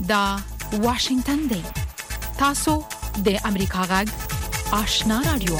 دا واشنگتن دی تاسو د امریکا غږ آشنا رادیو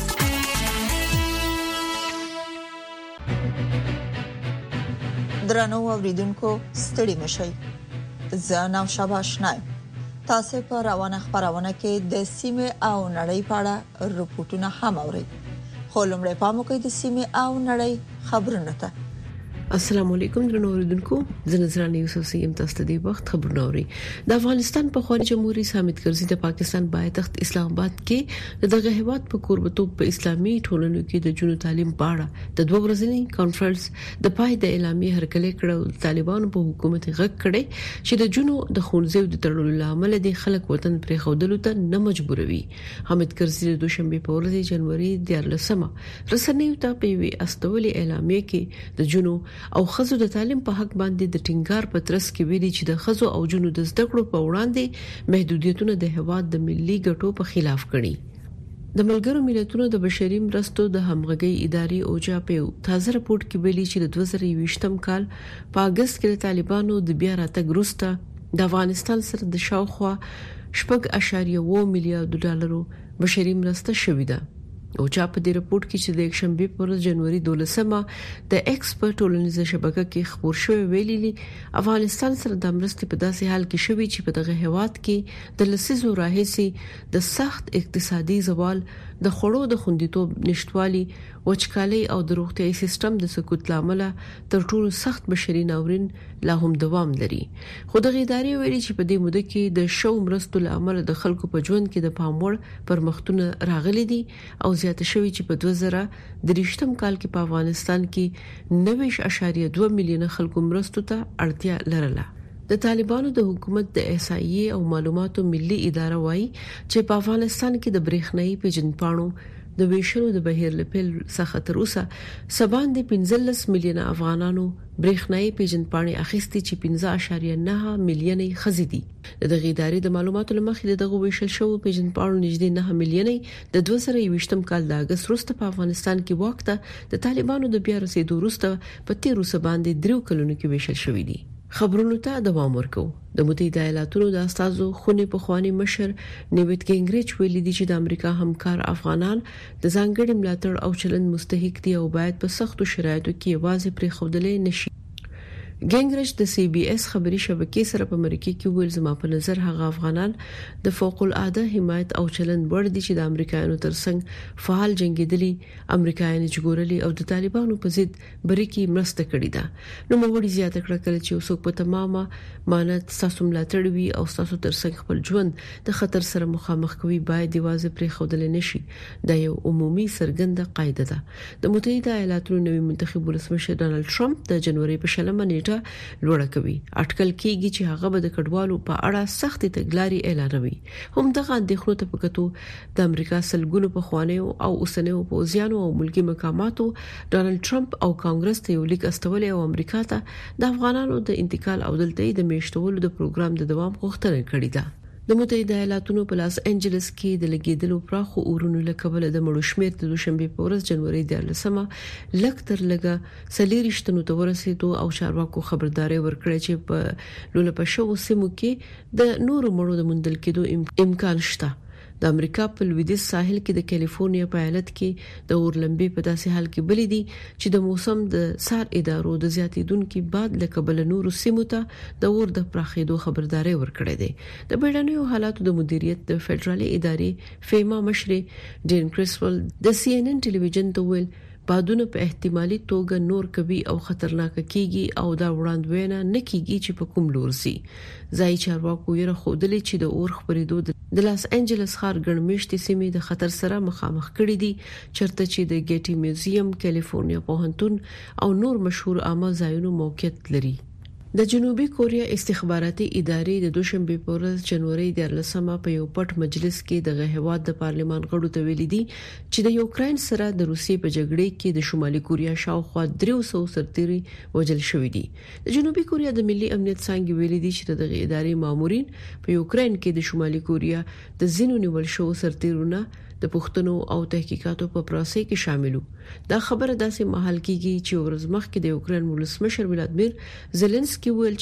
درنو اوریدونکو ستړي مشئ زه نو شاباشنای تاسو په روانه خبرونه کې د سیمه او نړۍ په اړه رپورټونه هم اورئ خو لمړی پام وکړئ د سیمه او نړۍ خبرونه ته السلام علیکم درنو اوریدونکو زه نظرانه یوسف سیم تاسو ته د وخت خبرونه اوري د افغانستان په خارج جمهوریت حامد کرزي د پاکستان پایتخت اسلام آباد کې دغه هیواد په قربتوب په اسلامي ټولنو کې د جنو تعلیم په اړه د 2 ورځنی کانفرنس د پای د اعلامیه هرکلی کړو طالبانو په حکومت غږ کړي چې د جنو د خونځو د تړلو لامل د خلک وطن پرې خودلو ته نه مجبوروي حامد کرزي د دوشنبه په ورځ جنوري 14 رسنیو ته په وی استولي اعلامیه کې د جنو او خزو د تعلیم په حق باندې د ټینګار په ترڅ کې ویلي چې د خزو او جنو د زده کړو په وړاندې محدودیتونه د هواد د ملي ګټو په خلاف کړي د ملګرو ملتونو د بشري مرستو د همغږي ادارې اوجا په تازه راپورټ کې ویلي چې د 2020م کال په اگست کې د طالبانو د بیا راتګ وروسته د افغانستان سره د شاوخوا 8.1 میلیارډ ډالرو بشري مرسته شوې ده او چا په دې رپورت کې چې د یک شنبه پر جنوري 12مه د ایکسپرت ټولنیزه شبکه کې خبر شوی ویلي افغانستان سره د مرستې په داسې حال کې شوی چې په دغه هواد کې د لسیزو راهیسي د سخت اقتصادي زوال د خړو د خوندیتوب نشټوالي وچکالي او د روغتيایي سیستم د سقوط لامل تر ټولو سخت بشري ناورین لا هم دوام لري خو د ادارې ویلي چې په دې موده کې د شو مرستو لامل د خلکو په ژوند کې د پاموړ پرمختونه راغلي دي او زیاته شوی چې په 2023م کال کې په افغانستان کې 9.2 میلیونه خلکو مرستو ته اړتیا لرله د طالبانو د حکومت د احصایې او معلوماتو ملي اداره وایي چې په افغانستان کې د برېښنايي پیژندپاڼو د ویشلو د بهیر لپاره څخه تر اوسه سبان د 15 میلیونه افغانانو برېښنايي پیژندپاڼې اخیستي چې 15.9 میلیونه خزيدي دغه ادارې د معلوماتو لمخې دغه ویشل شو پیژندپاڼو نږدې 9 میلیونه د 2020م کال د اگست وروسته په افغانستان کې وخت د طالبانو د بیا رسیدو وروسته په 13 باندې 3 کلونو کې ویشل شوې دي خبرونو ته دوام ورکو د متحده ایالاتونو د استازو خونی په خواني مشر نیویت ګینګریچ ویلي دي چې د امریکا همکار افغانان د ځانګړي ملاتړ او چلند مستحق دي او باید په سختو شرایطو کې یوازې پرې خودلې نشي ګینګریچ د سی بي اس خبري شبکې سره په امریکا کې ویل زما په نظر هغه افغانان د فوق العاده حمایت او چلند ور دي چې د امریکایانو ترڅنګ فعال جنگیدلي امریکایان جوړلي او د طالبانو په ضد بریکي مرسته کړې ده نو موږ زیاته کړه چې اوسوک په تمامه مانت تاسو ملاتړ وي او تاسو ترڅنګ خپل ژوند د خطر سره مخامخ کوي باید دیوازه پرې خودل نشي دا یو عمومي سرګنده قاعده ده د متحده ایالاتونو نوي منتخب ولسمشر ډانلډ ټرمپ د جنوري په 16مه نیټه لوړه کوي اټکل کیږي چې هغه به د کډوالو په اړه سخت تګلاري اعلانوي هم دغه اندېښنو ته پکتو د امریکا سلګونو په خوانیو او اوسنیو پوزیانو او ملکی مقاماتو ډانلډ ټرمپ او کانګرس ته یو لیک استولې او امریکا ته د افغانانو د انتقال او دلته د میشتولو د پروګرام د دوام غوښتنه کړې ده د متحده ایالاتونو په لاس انجلس کې د لګیدلو پراخو اورونو لکبل د مړو شمیر د دوشنبه په ورځ جنوري 14مه لکتر لګه سلیریشتنو ته ورسېدو او چارواکو خبرداري ورکړه چې په لولپښو سیمو کې د نورو مړو د مندل کېدو امکان شته د امریکا په لویدیځ ساحل کې د کالیفورنیا په ایالت کې د اورلمبي په داسې حال کې بلې دي چې د موسم د سار ادارو د زیاتیدونکو بعد لکبل نورو سیمو ته د اور د پراخېدو خبرداري ورکړې ده د بیړنیو حالاتو د مدیریت د فدرالي ادارې فیما مشر ډین کریسول د سی ان ان ټلویزیون ته ویل بادونه په احتمالي توګه نور کوي او خطرناک کیږي او دا وړاندوینه نه کیږي چې په کوم لور سي ځای چارواکو یې راخودلې چې د اور خبرېدو د لاس انجلس ښار ګڼمشتي سیمې د خطر سره مخامخ کړي دي چرته چې د ګیټي میوزیم کالیفورنیا پوهنتون او نور مشهور عامه ځایونو موقعیت لري د جنوبي کوریا استخباراتي ادارې د دوشنبه په ورځ جنوري 14مه په یو پټ مجلس کې د غهواد د پارلمان غړو ته ویلي دي چې د یوکرين سره د روسي په جګړې کې د شمالي کوریا شاوخوا 300 سرتيري وژل شوې دي د جنوبي کوریا د ملي امنیت څنګه ویلي دي چې د ادارې مامورین په یوکرين کې د شمالي کوریا د زینو نیول شو سرتيرونه د پښتنو او تحقیقاتو په پروسې کې شاملو دا خبره داسې محل کېږي چې ورځ مخکې د یوکرين ولسمشر ولادمیر زيلنسکي ویل چې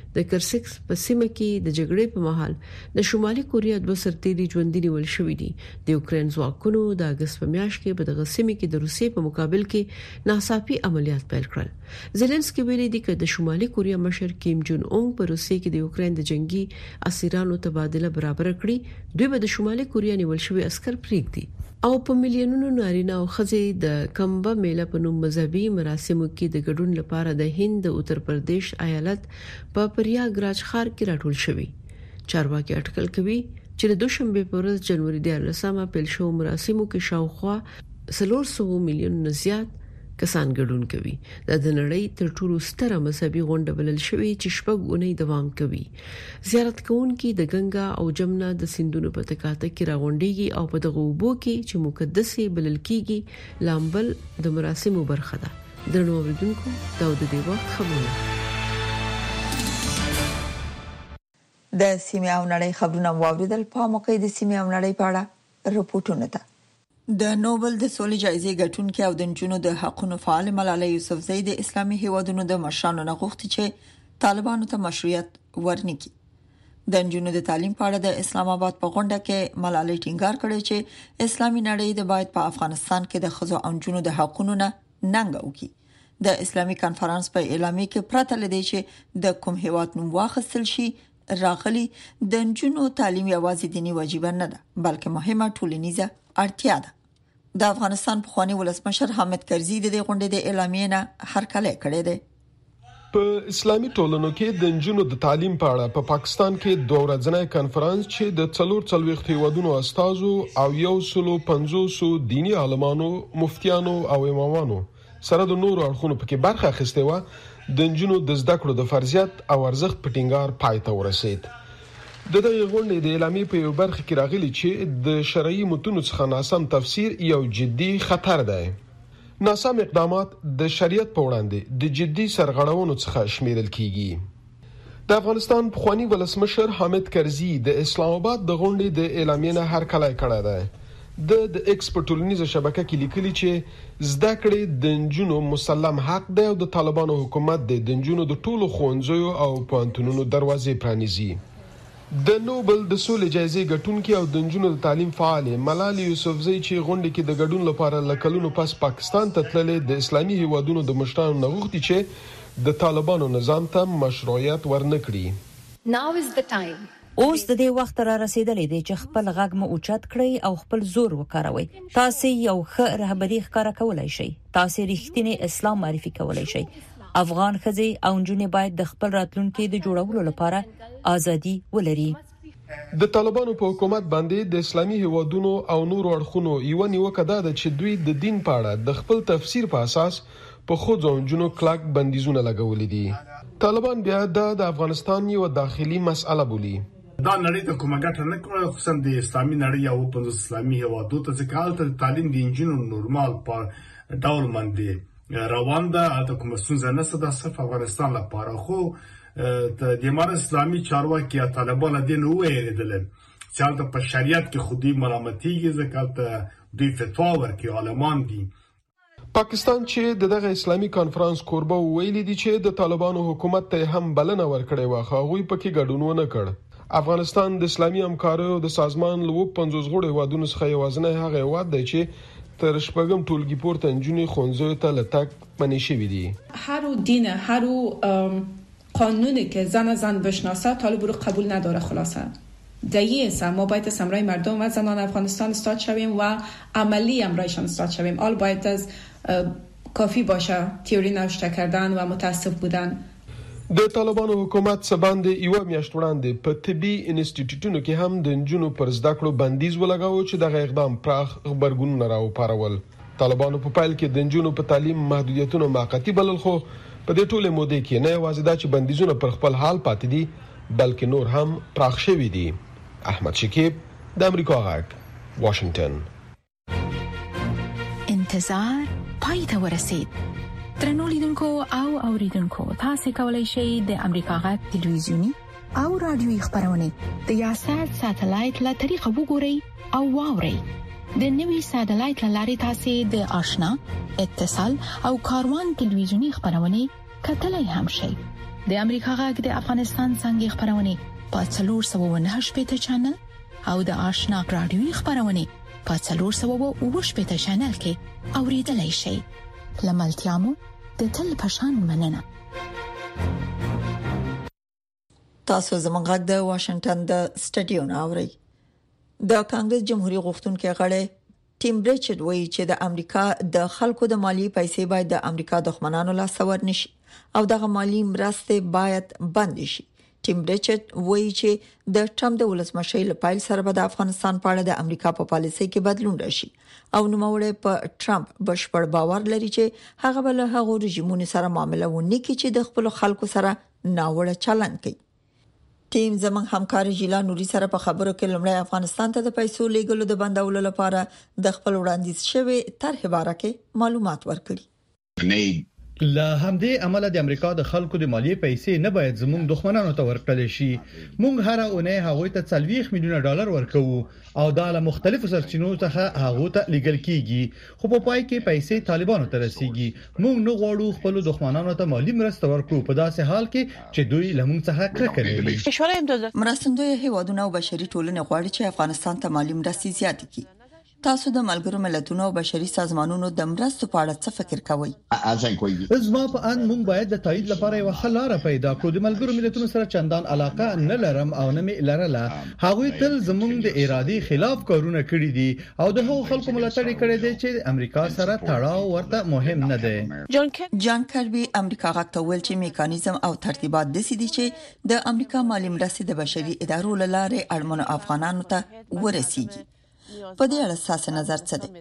د کرسکس په سیمه کې د جګړې په مهال د شمالي کوریا د سرتيري ژوندۍ نیول شوې دي. د یوکرين ځواکونو د اگست په میاشت کې په دغه سیمه کې د روسیې په مقابل کې ناڅاپي عملیات پیل کړل. زيلنسکي ویلي دی چې د شمالي کوریا مشر کیم جون اون په روسیې کې د یوکرين د جنگي اسیرانو تبادله برابر کړي. دوی به د شمالي کوریا نیول شوی عسكر پریږدي او په میلیونونو نارینه او ښځې د کمبا میله په نوم مذهبي مراسمو کې د ګډون لپاره د هند د اتر پردیش ایالت په پریاګراج ښار کې راټول شوي. چارواکي اټکل کوي چې د دوشنبه په ورځ جنوري 13 پیل شو مراسمو کې شاوخوا 400 میلیون نه زیات کسان ګډون کوي. د نړۍ تر ټولو ستره مذهبي غونډه بلل شوې چې شپږ اونۍ دوام کوي. زیارت کوونکي د ګنگا او جمنا د سیندونو په تکاته کې راغونډيږي او په دغه وبو کې چې مقدسي بلل کیږي لامبل د مراسمو برخه ده. درنو اوریدونکو دا د دې وخت خبرونه د سیمه او نړۍ خبرونه واوریدل. په موقع د سیمه او نړۍ په اړه رپورټونه ده. د نوبل د سولې جایزې ګټونکي او د نجونو د حقوقو فعال ملالۍ یوسفزۍ د اسلامي هیوادونو د مشرانو نه غوښتي چې طالبانو ته مشروعیت ورنکړي. د نجونو د تعلیم په اړه د اسلام آباد په غونډه کې ملالۍ ټینګار کړی چې اسلامي نړۍ د باید په افغانستان کې د ښځو او نجونو د حقوقو نه ننګ وکړي. د اسلامي کانفرنس په اعلامیه کې پرته لدی چې د کوم هیواد نوم واخیستل شي راغلي د نجونو تعلیم یوازې دینی واجب نه ده بلکې مهمه ټولنیزه اړتیا ده. د افغانستان پخوانی ولسمشر حامد کرزي د غونډې د اعلامیې نه هرکلی کړی دی. په اسلامي ټولنو کې د نجونو د تعلیم په اړه په پاکستان کې دوه ورځنی کانفرنس چې د 44 هیوادونو استازو او 150 دینی عالمانو، مفتیانو او امامانو سره د نورو اړخونو پکې برخه اخیسته و د نجونو د زده کړو د فرضیت او ارزښت په ټینګار پای ته ورسید. د دغه غونډې د اعلامیې په یو برخه کې راغلي چې د شرعي متونو څخه ناسم تفسیر یو جدي خطر دی. ناسم اقدامات د شریعت په وړاندې د جدي سرغړونو څخه شمیرل کیږي. د افغانستان پخوانی ولسمشر حامد کرزي د اسلام آباد د غونډې د اعلامیې نه هرکلی کړی دی. د ایکس په ټولنیزه شبکه کې لیکلي چې زده کړې د نجونو مسلم حق دی او د طالبانو حکومت د نجونو د ټولو ښوونځیو او پوهنتونونو دروازې پرانیزي. د نوبل د سولې جایزې ګټونکي او د نجونو د تعلیم فعال ملالۍ یوسفزۍ چې غونډې کې د ګډون لپاره لکلونو پس پاکستان ته تللې د اسلامي هیوادونو د مشرانو نه غوښتي چې د طالبانو نظام ته مشروعیت ورنکړي. Now is the time. اوس د دې وخت را رسیدلې دی چې خپل غږ مو اوچت کړئ او خپل زور وکاروئ. تاسو یو ښه رهبري ښکارا کولای شئ. تاسو رښتینی اسلام معرفي کولای شئ. افغان ښځې او نجونې باید د خپل راتلونکي د جوړولو لپاره ازادي ولري. د طالبانو په حکومت باندې د اسلامي هیوادونو او نورو اړخونو یو نیوکه ده چې دوی د دین په اړه د خپل تفسیر په اساس په ښځو او نجونو کلک بندیزونه لګولي دي. طالبان بیا د افغانستان یو داخلي مسأله بولي. دا نړۍ ته کومه ګټه نه کوي، خصوصا د اسلامي نړۍ او په اسلامي هیوادو ته چې کال تعلیم د انجینر نورمال په ډول باندې روان ده. د کوم څه نه څه د صرف افغانستان لپاره خو د امارات اسلامي چارواکي طالبان دین وېریدل چې په شریعت کې خودي ملامتي ځکه دوی فتوا ورکړي عالمان دي. پاکستان چې دغه اسلامي کانفرنس کوربه ویلي دي چې د طالبانو حکومت ته هم بلنه ورکړې و خو هغه پکې ګډون نه کړ. افغانستان د اسلامي همکاریو د سازمان له 50 غړو هیوادونو څخه یوازینی هغه هیواد دی چې تر شپږم ټولګي پورته نجونې ښوونځیو ته لټک منع شوی دي. هر دین هر قانونی که زن بشناسه طالب رو قبول نداره. خلاصه دقیقاً ما باید از همراه مردم و زنان افغانستان استاد شویم و عملی همراهشان استاد شویم. آل باید از کافی باشه تئوری نوشته کردن و متاسف بودن. د طالبانو حکومت سباند یو میاشت وړاندې په طبي انسټیټیوټونو کې هم د نجونو پر زده کړو بندیز ولګاوه چې دغه اقدام پراخ خبرګونونه راوپارول. طالبانو په پایل کې د نجونو په تعلیم محدودیتونه موقتی بلل خو په دې ټوله موده کې نه یوازې دا چې بندیزونه پر خپل حال پاتې دي بلکې نور هم پراخ شوي دي. احمد شکیب د امریکا غږ واشنگټن. انتظار پای ته ورسید. درنو لیدونکو او اوریدونکو تاسو کولی شئ د امریکا غږ ټلویزیونی او رادیوي خبرونه د یاشات ساتلایت له طریقو وګورئ او واورئ. د نوي ساتلایت لارې تاسو د آشنا، اتصال او کاروان ټلویزیونی خبرونه کتلای هم شئ. د امریکا غږ د افغانستان څنګه خبرونه په 398 چنل او د آشنا رادیوي خبرونه په 408 چنل کې اوریدلای شئ. لملتيامو د تل پشان مننه. تاسو زموږ غږ د واشنگټن د سټډیو ناوړي. د کانګرس جمهوریت غوښتونکو غړي ټیم بریچارډ وایي چې د امریکا د خلکو د مالی پیسې باید د امریکا دښمنانو لاس ورنشي او دغه مالی مرستې باید بند شي. ټیم بریچارډ وایي چې د ټرمپ د ولسمشر لپاره سره به د افغانستان په اړه د امریکا په پالیسۍ کې بدلون راشي او نوموړی په ټرمپ بشپړ باور لري چې هغه به له هغو رژیمونو سره معامله ونکړي چې د خپل خلکو سره ناوړه چلند کوي. ټیم زموږ همکار جیلا نوري سره په خبرو کې لمړی افغانستان ته د پیسو لیږلو د بندولو لپاره د خپل وړاندیز شوی طرح باره کې معلومات ورکړي. له همدې عمله د امریکا د خلکو د مالیې پیسې نه باید زموږ دښمنانو ته ورکړل شي. موږ هر اونۍ هغه ته 40 میلیونه ډالر ورکوو او دا له مختلفو سرچینو څخه هغه ته لیږل کیږي، خو په پای کې پیسې طالبانو ته رسیږي. موږ نه غواړو خپل دښمنانو ته مالی مرسته ورکړو په داسې حال کې چې دوی له موږ څخه کرکه لري. مرستندوی هیوادونه او بشري ټولنې غواړي چې افغانستان ته مالی مرستې زیاتې کړي. تاسو د ملګرو ملتونو او بشري سازمانونو د مرستو په اړه څه فکر کوئ؟ زما په ان موږ باید د تایید لپاره یو خلاره پیدا کړو. د ملګرو ملتونو سره چندان علاقه نه لرم او نه مې لرله. هغوی تل زموږ د ارادې خلاف کارونه کړی دي او د هغو خلکو ملاتړ کړی دی چې امریکا سره تړاو ورته مهم نه دی. جان کربي امریکا غاکته ویل چې میکانیزم او ترتیبات د سې دي چې د امریکا مالی مرستې د بشري ادارو لاره اړمنو افغانانو ته ورسیږي. په دې اړه ستاسو نظر څه دی؟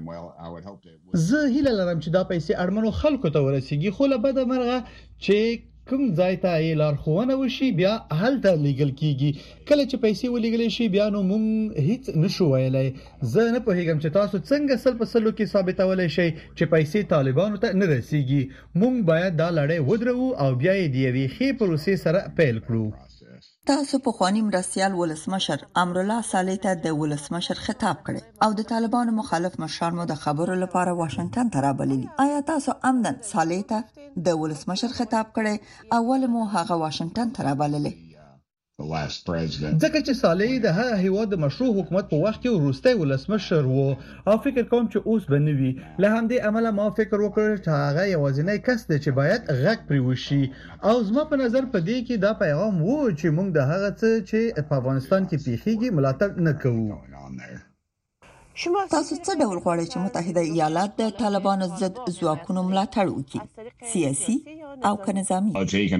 زه هیله لرم چې دا پیسې اړمنو خلکو ته ورسیږي، خو له بده مرغه چې کوم ځای ته یې لارښوونه وشي بیا هلته لیږل کیږي. کله چې پیسې ولېږل شي بیا نو موږ هیڅ نشو ویلای. زه نه پوهیږم چې تاسو څنګه سل په سلو کې ثابتولای شئ چې پیسې طالبانو ته نه رسیږي. موږ باید دا لړۍ ودرو او بیا یې د یوې ښې پروسې سره پیل کړو. تاسو په خواني مرستيال ولسمشر امرالله صالح ته د ولسمشر خطاب کړي او د طالبانو مخالف مشران مو د خبرو لپاره واشنگټن ته رابللي. آیا تاسو عمدن صالح ته د ولسمشر خطاب کړي او ول مو هغه واشنگټن ته رابللي؟ ځکه چې صالح د هغه هیواد د مشروع حکومت په وخت کې وروستي ولسمشر وو او فکر کوم چې اوس بنوي. له همدې عمله ما فکر وکړ چې هغه یوازینی کس دی چې باید غږ پرې وشي او زما په نظر په دې کې دا پیغام وو چې موږ د هغه څه چې په افغانستان کې پیښیږي ملاتړ نه کوو. تاسو څه ډول غواړئ چې متحده ایالات د طالبانو ضد ځواکونو ملاتړ وکړي؟ سیاسي او نظامي؟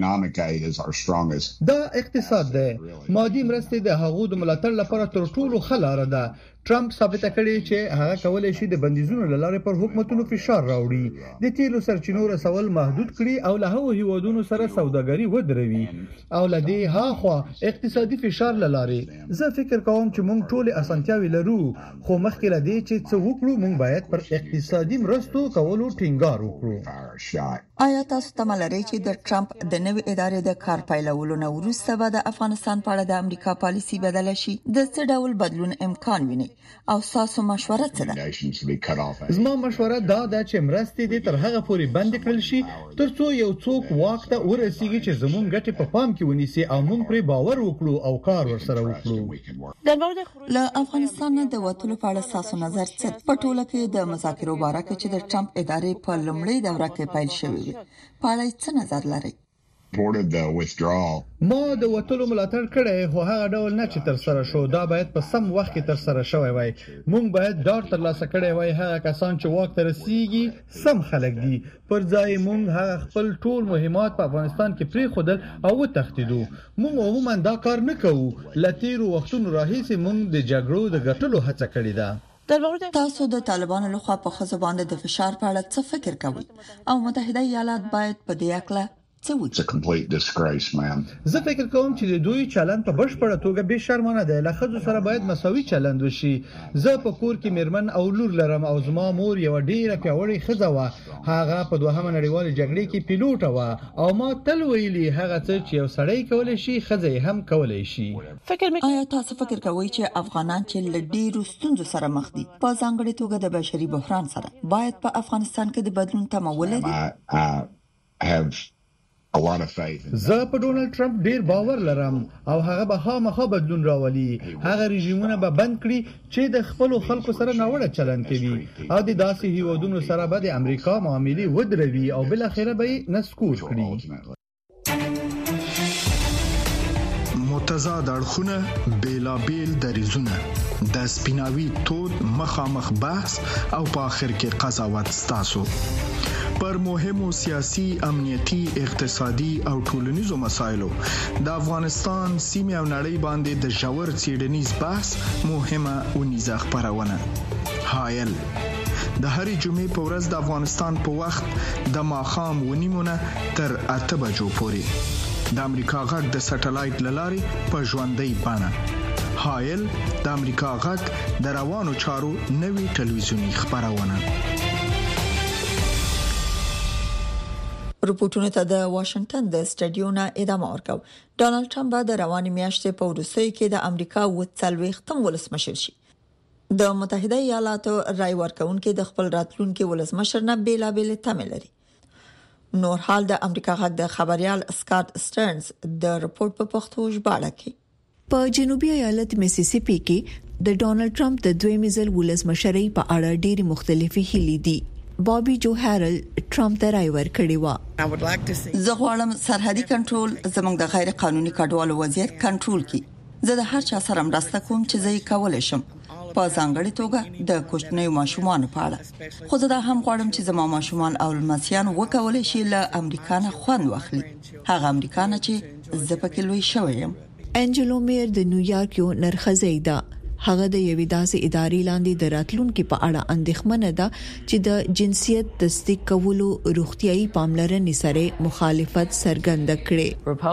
دا اقتصاد دی. مادي مرستې د هغو د ملاتړ لپاره تر ټولو ښه لاره ده. ټرمپ ثابت کړی چې هغه کولای شي د بندیزونو لاره پر حکومتونو فشار راوړي، د تیلو سرچینو رسول محدود کړي او له هغو هیوادونو سره سوداګري ودروي او لدې هاخوا اقتصادي فشار لاره. زه فکر کوم چې موږ ټول اسانتیاوي لرو، خو مخکې لدې چې څه وکړو موږ باید پر اقتصادي مرستو کولو ټینګار وکړو. آیا تاسو تمه لرئ چې د ټرمپ د نوې ادارې د کار پیلولو نه وروسته به د افغانستان په اړه د امریکا پالیسي بدله شي؟ د څه ډول بدلون امکان ویني او تاسو مشوره څه ده؟ زما مشوره دا ده چې مرستې دې تر هغه پورې بند کړل شي ترڅو یو څوک واک ته ورسیږي چې زموږ ګټې په پام کې ونیسي او موږ پرې باور وکړو او کار ورسره وکړو. له افغانستان د وټولو په اړه تاسو نظر څه؟ په ټوله کې د مذاکرو باره کې چې د ټرمپ ادارې په لومړۍ دوره کې پیل شوې په اړه څه نظر لرئ؟ ما د وټولو ملاتړ کړی خو هغه ډول نه چې تر سره شو. دا باید په سم وخت کې تر سره شوی وای. موږ باید ډاډ ترلاسه کړی وای هغه کسان چې واک ته رسیږي سم خلک دي. پر ځای موږ هغه خپل ټول مهمات په افغانستان کې پرې خودل او وتښتیدو. موږ عموما دا کار نه کوو. لتیرو وختونو راهیسې موږ د جګړو د ګټلو هڅه کړې ده. تاسو د طالبانو لخوا په خزو باندې د فشار په اړه څه فکر کوئ او متحده ایالات باید په دې اړه زه فکر کوم چې د دوی چلند په بشپړه توګه به شرمانه دی. له ښځو سره باید مساوي چلند وشي. زه په کور کې میرمن او لور لرم او زما مور یو ډیره پیاوړې ښځه وه. هغه په دوهمه نړیواله جګړه کې پیلوټ وه او ما تل ویلي هغه څه چې یو سړی کولای شي ښځه هم کولای شي. آیا تاسو فکر کوئ چې افغانان چې له ډیرو ستونزو سره مخ دي په ځانګړي توګه د بشري بحران سره باید په افغانستان کې د بدلون تمه ولري؟ زه په ډونالد ټرمپ ډیر باور لرم او هغه به خامخا بدلون راولي. هغه رژیمونه به بند کړي چې د خپل خلکو سره ناوړه چلند کوي او د داسې هیوادونو سره به د امریکا معاملې ودروي او بل اخره به نسکور کړي. متضاد اړخونه بیلابیل دریزونه د سپیناوي تود مخامخ بحث او په اخر کې قضاوت ستاسو پر مهمو سیاسي، امنیتي، اقتصادي او ټولنیزو مسایلو د افغانستان سیمه او نړۍ باندې د ژور څېړنیز بحث مهمه ونیزه خبرونه حایل د هرې جمعې په ورځ د افغانستان په وخت د ماښام 9:30 تر 8 بجو پورې د امریکا غږ د سټلایټ للارې په ژوندۍ بڼه حایل د امریکا غږ د روانو چارو نوي ټلویزیونی خبرونه. رپورټونه ته د واشنگټن د سټډیو نه ادامه ورکاو. ډونالد ټرمپ د رواني میاشتې په وروستیو کې د امریکا 40 ولسمشر شي. د متحده ایالاتو رای ورکوونکو د خپل راتلونکي ولسمشر نه بیلابل تمه لري. نور حال د امریکا غږ د خبريال سکاټ سټرنز د رپورت په پښتو ژباړه کې په جنوبي ایالت میسیسیپي کې د ډونالد ټرمپ د دویمې ځل ولسمشرۍ په اړه ډېری مختلفي هیلې دي. بابي جو هارل ټرمپ ته رای ورکړی و. زه غواړم سرحدي کنټرول زموږ د غیر قانوني کډوالو وضعیت کنټرول کړي. زه د هر چا سره مرسته کوم چې زه یې کولای شم، په ځانګړي توګه د کوچنیو ماشومانو په اړه. خو زه دا هم غواړم چې زما ماشومان او لمسیان وکولای شي له امریکا نه خوند واخلي، هغه امریکا نه چې زه پکې لوی شوی یم. انجلو میر د نیویارک یو نرخزی ده. هغه د یوې داسې ادارې لاندې د راتلونکو په اړه اندېښمنه ده چې د جنسیت تصدیق کولو روغتيایي پاملرنې سره مخالفت څرګنده کړي.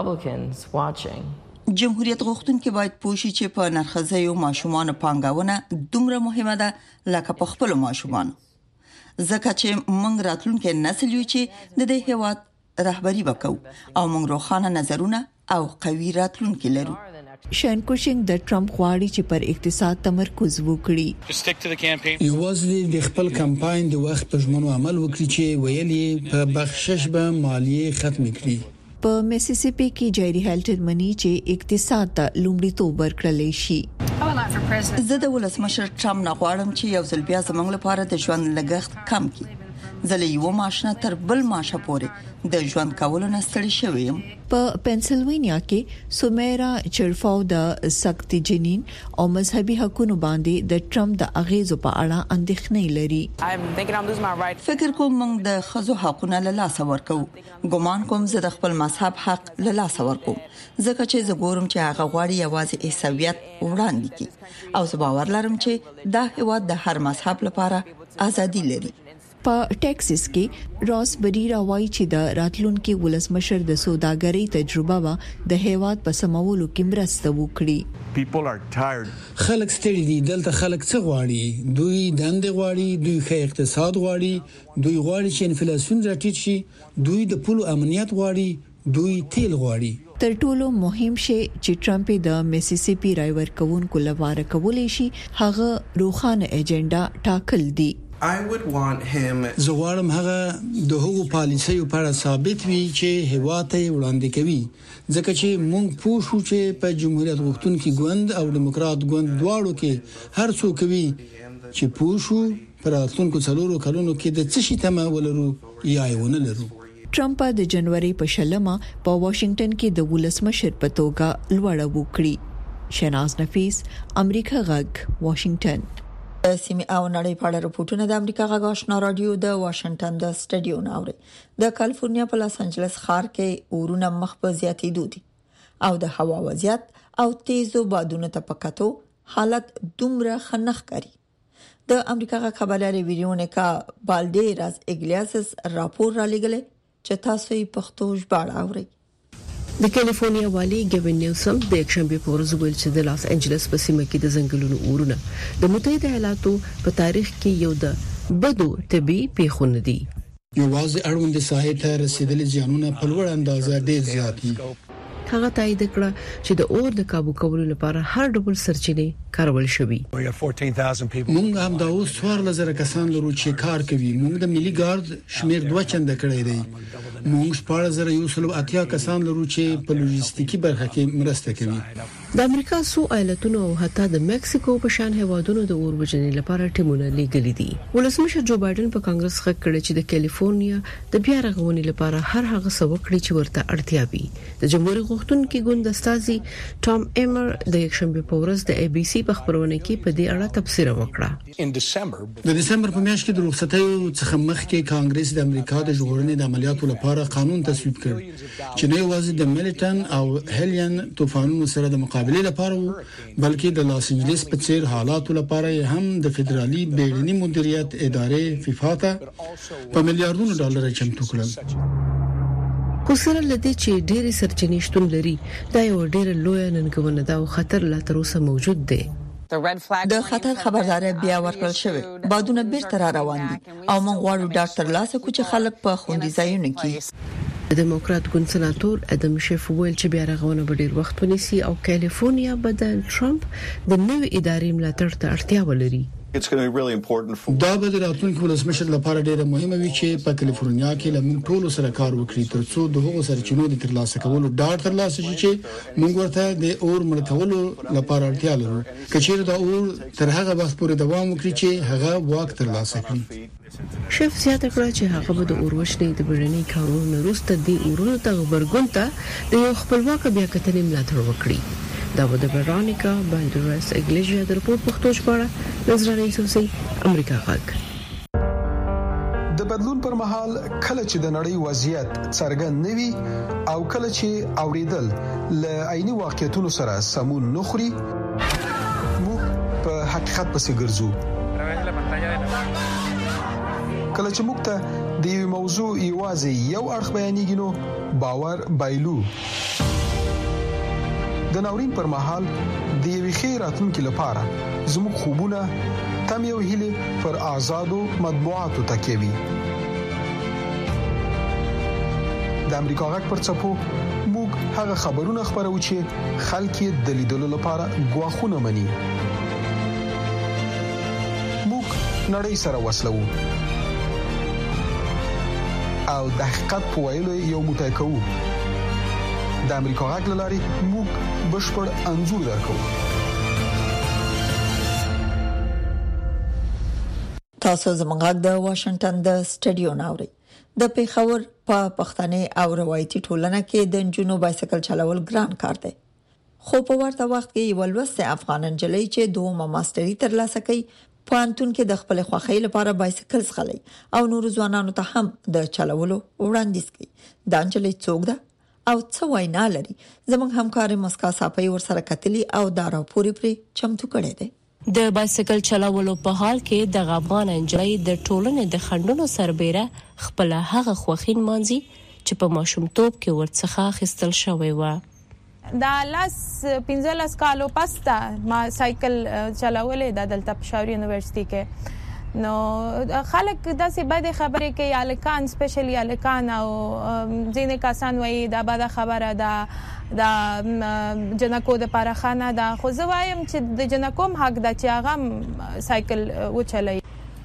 جمهوریت غوښتونکي باید پوښي چې په نرخزیو ماشومان پانګاونه دومره مهمه ده لکه په خپل ماشومان، ځکه چې موږ راتلونکي نسل یو چې د دې هیواد رهبری وکړو او موږ روښانه نظرونه او قوي راتلونکي لرو. شان کوشنګ د ټرمپ غواړي چې پر اقتصاد تمرکز وکړي. یوازې د خپل کمپاین د وخت په ژمنو عمل وکړي چې ویلي په بخشش به مالیه ختم کړي. په میسیسیپي کې جيري هالټن مني چې اقتصاد ته لومړیتوب ورکړل شي. زه د ولسمشر ټرمپ نه غواړم چې یو ځل بیا زموږ لپاره د ژوند لګښت کم کړي. زه له یو معاش نه تر بل معاشه پورې د ژوند کولو نه ستړي شوم. په پنسلوانیا کې سومیرا چرفاو د سخت جنین او مذهبي حقوقو باندې د ټرمپ د اغیزو په اړه اندېښنې لري. فکر کوم موږ د خزو حقوقونه له لاسه ورکو. ګومان کوم زه د خپل مذهب حق له لاسه ورکوم، ځکه چې زه ګورم چې هغه غواړي یوازې عیسویت وړاندې کړي او زه باور لرم چې دا هیواد د هر مذهب لپاره ازادي لري. په ټکساس کې راس بریرا وایي چې د راتلونکي ولسمشر د سوداګرۍ تجربه به د هیواد په سمولو کې مرسته وکړي. خلک ستړي دي. دلته خلک څه غواړي؟ دوی دندې غواړي، دوی ښه اقتصاد غواړي، دوی غواړي چې انفلیسیون راټیټ شي، دوی د پولو امنیت غواړي، دوی تیل غواړي. تر ټولو مهم شی چې ټرمپ د میسیسیپي رای ورکوونکو لپاره کولای شي هغه روښانه ایجنډا ټاکل دي. زه غواړم هغه د هغو پالیسیو په اړه ثابت وي چې هیواد ته وړاندې کوي، ځکه چې موږ پوه شو چې په جمهوریت غوښتونکي ګوند او دیموکرات ګوند دواړو کې هر څوک کوي چې پوه شو پر راتلونکو 4 کلونو کې د څه شي تمه ولرو یا یې ونه لرو. ټرمپ د جنوري په 16 په واشنگټن کې د ولسمشر په توګه لوړه وکړي. شناز نفیس، امریکا غږ، واشنگټن. سیمه او نړۍ په اړه رپورټونه د امریکا غږ آشنا رادیو د واشنگټن د سټډیو ناوړي. د کالیفورنیا په لاس انجلس ښار کې اورونه مخ په زیاتېدو دي او د هوا وضعیت او تیزو بادونو ته پکاتو حالت دومره خنخ کړي. د امریکا غږ خبريال ویرونیکا بالډیراز اګلیاسس راپور را لګلې چې تاسو یې پښتو ژباړه اورئ. د کالیفورنیا والی ګوین نیوسم د یکشنبه په ورځ ویل چې د لاس انجلس په سیمه کې د ځنګلونو اورونه د متحده ایالاتو په تاریخ کې یو د بدو طبي پیښونه دي. یوازې اړوند ساحې ته رسیدلي ځانونه په لوړ اندازه ډېر زیات دي. هغه تایید کړ چې د اور د काबू کولو لپاره هر ډول سرچینې کارول شوی. مونږ هم دا اوس 14,000 کسان لرو چې کار کوي. مونږ د ملي ګارد شمیر 2 چنده کړی دی. مونږ 14,000 کسان لرو چې په لوجستیکي برخه کې مرسته کوي. د امریکا سو ایالتونو او حتی د مکسیکو په شان هیوادونو د اوربجنې لپاره ټیمونه لیږلي دي. ولسمشر جو بایدن په کانګرس کې کړی چې د کالیفورنیا د بیا رغونې لپاره هر هغه څه وکړي چې ورته اړتیا وي. د جمهوریت غوښتونکو ګوند استازي ټام ایمر د یکشنبه په ورځ د ABC په خبرونه کې په دې اړه تبصره وکړه. د دسمبر په میاشت کې د رخصتیو څخه مخکې کانګرس د امریکا د ژغورنې د عملیاتو لپاره قانون تصویب کړ چې نه یوازې د ملټن او هیلین طوفانونو سره د مقابله لپاره بلکې د لاس انجلس په څیر حالاتو لپاره هم د فدرالي بیړني مدیریت ادارې فیفا ته په میلیارډونو ډالر چمتو کړل. خو سره لدی چې ډېری سرچینې شتون لري دا یو ډېر لوی ننګونه ده او خطر لا تر اوسه موجود دی. د خطر خبرداري بیا ورکړل شوې. بادونه بیرته را روان دي او موږ غواړو ډاکټر لاسه کوچ خلک په خوندي ځایونو کې. د دیموکرات ګوند سناتور ادم شیف ویل چې بیا رغونه به ډیر وخت ونیسي او کالیفورنیا به د ټرمپ د نوې ادارې ملاتړ ته اړتیا ولري. دا به د راتلونکي ولسمشر لپاره ډیره مهمه وي چې په کالیفورنیا کې لمن ټولو سره کار وکړي ترڅو د هغو سرچینو د ترلاسه کولو ډاډ ترلاسه شي چې موږ ورته د اور مړکولو لپاره اړتیا لرو. کچېر دا اور تر هغه وخت پورې دوام وکړي چې هغه واک ترلاسه کړي. شیف زیاته کړه چې هغه به د اوروشنې د بیړني کارونو وروسته د اورونو ته غبرګون ته د یو خپلواک بیا کتنې ملاتړ وکړي. دا و د برانیکا باندرس اګلیژیا د رپورټ پښتو ژباړه نظرانه سوسي امریکا غاک. د بدلون پر مهال کله چې د نړۍ وضعیت څرګند نوي او کله چې اوریدل ل عیني واقعیتونو سره سمون نخري موږ په حقیقت پسې ګرځو. کله چې موږ ته د یو موضوع یوازې یو اړخ بیانېږي نو باور بایلو. د ناورین پر مهال د یوې خیراتونکو لپاره زموږ خوبونه تم یو هیله پر آزادو مطبوعاتو تکوي. د امریکا غږ پر څپو موږ هغه خبرونه خبرو چې خلک د لیدلو لپاره غواخونه مني. موږ نړۍ سره وصلو او د حقیقت په ویلو یو موټی کوو. د امریکا غږ لاري موږ بشپړ انزور درکو. تاسو زموږ د واشنگټن د سټډیو ناوړي د پیښور په پښتنې او روایتي ټولنه کې د جنوب بایسکل چلول ګران کار دی. خو په ورته وخت کې یو لوسته افغان انجلۍ چې دوه ماستری ترلاسه کړي پوهنتون کې د خپل خوخۍ لپاره بایسکل ځغلي او نور ځوانانو ته هم د چلولو وړاندیز کوي. د انجلۍ څوک ده او څه وینا لري زموږ همکار مسکا صافي ورسره کتلی او دا راپور پرې چمتو کړی دی. د بایسکل چلولو په حال کې د افغان انجلۍ د ټولنې د خندونو سربېره خپل هغه خوخین مانځي چې په ماشومتوب کې ورڅخه خستل شوی و. دا لاس 15 کالو پسته ما سایکل چلولې د دلته پېښور یونیورسيټي کې. نو خلک داسې بده خبرې کوي الکان سپیشلی الکان او ځینې کسان وایي دا بده خبره ده د جنکو د پارخانه ده. خو زه وایم چې د جنکوم حق ده چې هغه سایکل وچلوي.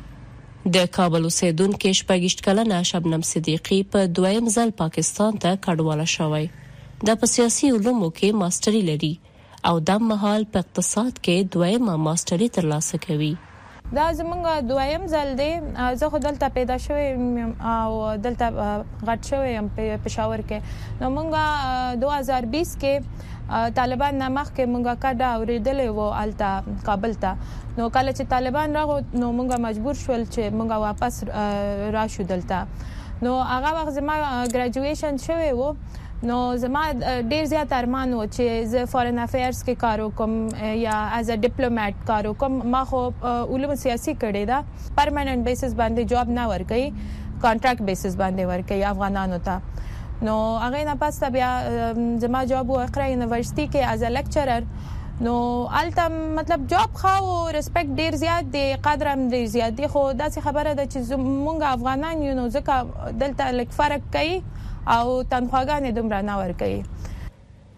د کابل اوسیدونکو شپږ کلنه شبنم صدیقی په دویم ځل پاکستان ته کډواله شوی. د په سیاسي علومو کې ماستری لري او د مهال په اقتصاد کې دویمه ماستری ترلاسه کوي. دا زمونږ دویم ځل دی. زه خو دلته پیدا شوم او دلته غټ شوم په پېښور کې. نو مونږه 2020 کې طالبان نامخ کې مونږه کډه اوریدلې وو الته کابل ته. نو کله چې طالبان راغو نو مونږه مجبور شول چې مونږه واپس راشو دلته. نو هغه وخت زما ګریجویشن شوی وو. نو زما ډیر زیات ارمان و چې زه فارن افیرز کې کار وکم یا ایز ا ډیپلوماټ کار وکم. ما خو علوم سیاسي کړی دا پرمننت بیسس باندې جاب نه ورکړي کانټراکټ بیسس باندې ورکړي افغانانو ته. نو هغه نه پاسته بیا زما جاب و اقرا یونیورسيټي کې ایز ا لیکچرر. نو الته مطلب جاب خو ریسپیکټ ډیر زیات دی قدر هم ډیر زیات دی. خو دا څه خبره ده چې مونږ افغانان یو نو ځکه دلته لیک فرق کوي او تنخواګانې دومره نه ورکوي.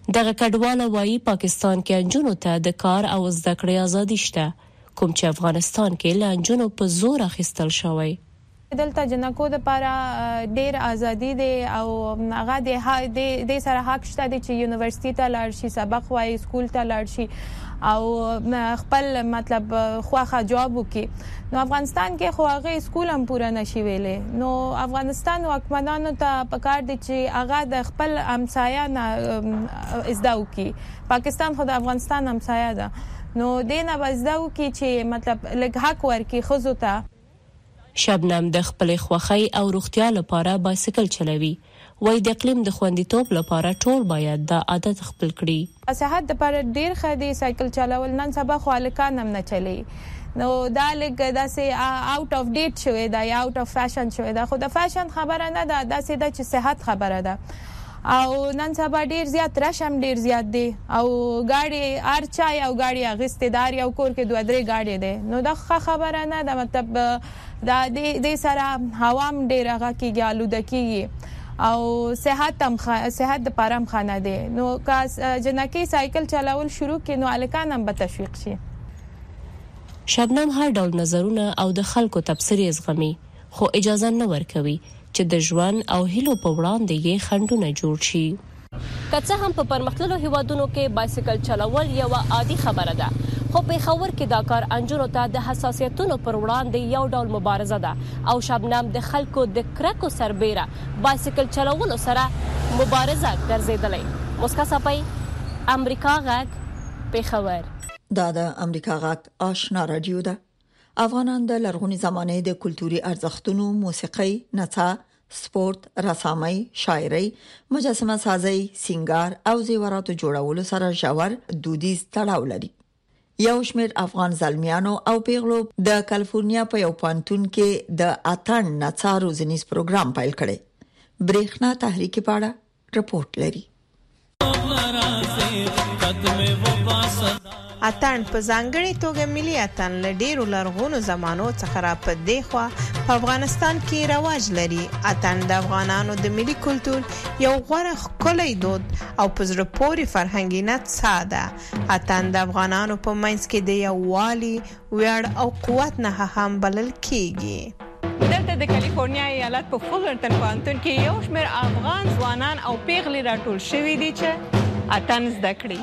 دغه کډواله وایي پاکستان کې انجونو ته د کار او زده کړې ازادي شته، کوم چې افغانستان کې له انجونو په زور اخیستل شوی. دلته جنکو د لپاره ډېر ازادي دی او هغه د سره حق شته چې یونیورسيټي ته لاړ شي، سبق وایي، سکول ته لاړ شي او خپل مطلب خواخه جواب وکړي. نو افغانستان کې خو هغه سکول هم پوره نشي ویلې. نو افغانستان حکومتانو ته پکار دي چې هغه د خپل همسایه نه ازدا وکړي. پاکستان خو د افغانستان همسایه ده، نو دینه بزداو کی چې مطلب لږ حق ورکړي خزو ته. شبنم د خپل خوخی او روغتیا لپاره بایسکل چلوي. وای د اقلیم د خوندیتوب لپاره ټول باید د عادت خپل کړي. صحت لپاره ډیر ښه دی سایکل چلول، نن سبا خو الکان هم نه چلی. نو دا لګ داسې اوټ اف ډیټ شوی دا یا اوټ اف فیشن شوی دا، خو د فیشن خبره نه ده، داسې د چې صحت خبره ده. او نن سبا ډیر زیات رشم ډیر زیات دی او گاڑی ارچا او گاڑی اغستدار یو کور کې دوه درې گاڑی دی. نو دا خبره نه ده، مطلب دا د سره هوا هم ډیر هغه کېږي، آلوده کېږي او صحت د پارم خانه دی. نو که جنکی سایکل چلاول شروع کړي نو الکان هم به تشویق شي. شبنم هر ډول نظرونه او د خلکو تبصرې زغمي، خو اجازه نه ورکوي چې د ژوند او هیلو په وړاندې یې خنډونه جوړ شي. که څه هم په پرمختللو هیوادونو کې بایسکل چلول یو عادي خبره ده، خو په خبر کې دا کار انجونو ته د حساسیتونو پر وړاندې یو ډول مبارزه ده او شبنم د خلکو د کرکو سربېره بایسکل چلولو سره مبارزه ګرځېدلې. مسکا صاحب، امریکا غږ، پیښور. دا د امریکا غږ آشنا رادیو ده. افغانان د لرغونی زمانه د کلتوري ارزښتونو، موسیقي، نڅا، سپورت، رسامۍ، شاعرۍ، مجسمه سازي، سینګار او زیوراتو جوړولو سره ژور دودیز تړاو لري. یو شمېر افغان زلمیانو او پیغلو د کالیفورنیا په یو پانتون کې د اتن نڅا روزنیز پروګرام پیل کړي. برېښنا تحریک پاړه رپورت لري. اتن په ځانګړي توګه ملي اتن له ډیرو لرغونو زمانو څخه را پدې خو په افغانستان کې رواج لري. اتن د افغانانو د ملي کلتور یو غوره ښکلی دود او په زړه پورې فرهنګي نڅا ده. اتن د افغانانو په منځ کې د یووالي، ویاړ او قوت نه هم بلل کیږي. دلته د کالیفورنیا ایالت په فولرټن پوهنتون کې یو شمېر افغان ځوانان او پیغلې راټول شوي دي چې اتن زده کړي.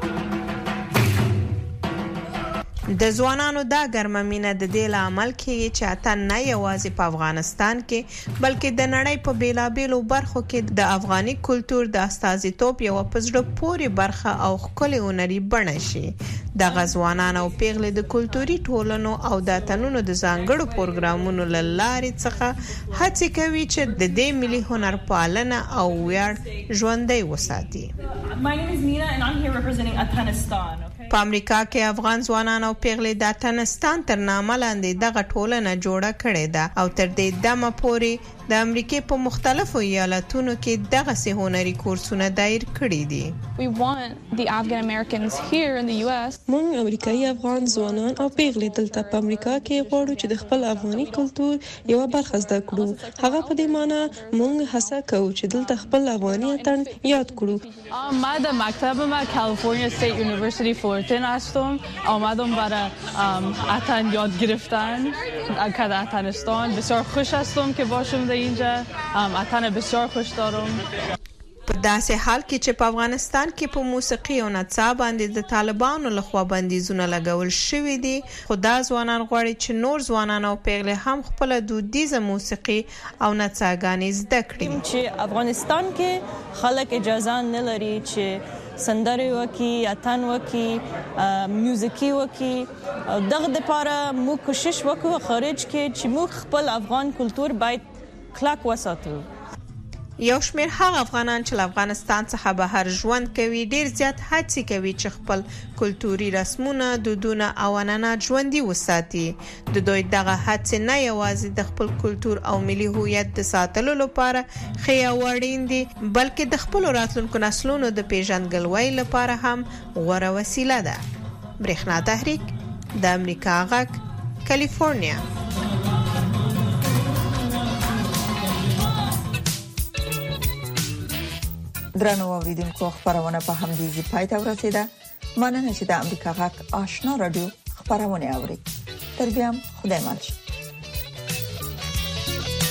د ځوانانو دا ګرمه مینه د دې عمل کې چې اتن نه یوازې په افغانستان کې بلکې د نړۍ په بیلابېلو برخو کې د افغاني کلتور د استازیتوب یو پزړه پورې برخه او ښکلې هنري بڼه شي. د ځوانان او پیغلې د کلتوري ټولنو او د اتنونو د ځانګړو پروګرامونو له لارې څخه هڅه کوي چې د دې ملي هنر پالنه او ویاړ ژوندۍ وساتي. My name is Nina and I'm here representing Atanistan. په امریکا کې افغان ځوانان او پیغلې د اتنستان تر نامه لاندې دغه ټولنه جوړه کړې ده او تر دې دمه پورې د امریکای په مختلفو ایالتونو کې دغه سه هنري کورسونه دایر کړي دي. We want the Afghan Americans here in the US. موږ امریکایي افغان ځوانان او پیغلې دلته په امریکا کې غواړو چې د خپل افغاني کلتور یو برخه زده کړو. هغه په دې معنی موږ هڅه کوو چې دلته خپل افغاني اتن یاد کړو. ما د مکتب کالیفرنیا استیت یونیورسیتی فولرتن هستم. آمدم برای اتن یاد گرفتن. از اتنستان بسیار خوش هستم که باشم در اینجا. اتن بسیار خوش دارم. په داسې حال کې چې په افغانستان کې په موسیقي او نڅا باندې د طالبانو لخوا بندیزونه لګول شوي دي، خو دا ځوانان غواړي چې نور ځوانان او پیغلې هم خپل دودیزه موسیقي او نڅاګانې زده کړي. چې افغانستان کې خلک اجازه نه لري چې سندره وکي، اتن وکي، میوزیکي وکي. دغه لپاره موږ کوشش وکړو خارج کې چې موږ خپل افغان کلتور باید کلک وساتو. یو شمېر هغه افغانان چې له افغانستان څخه بهر ژوند کوي ډیر زیات هڅه کوي چې خپل کلتوري رسمونه، دودونه او عنعنات ژوندۍ وساتي. د دوی دغه هڅه نه یوازې د خپل کلتور او ملي هویت د ساتلو لپاره ښه وړاندې دي، بلکې د خپل راتلونکو نسلونو د پیژندګلوۍ لپاره هم غوره وسیله ده. برېښنا تحریک د امریکا غږ، کالیفورنیا. درنو اوریدونکو خبرونه په همدې ځای پای ته ورسیده. مننه چې د امریکا غږ آشنا رادیو خبرونه اوري. تر بیا خدای مل.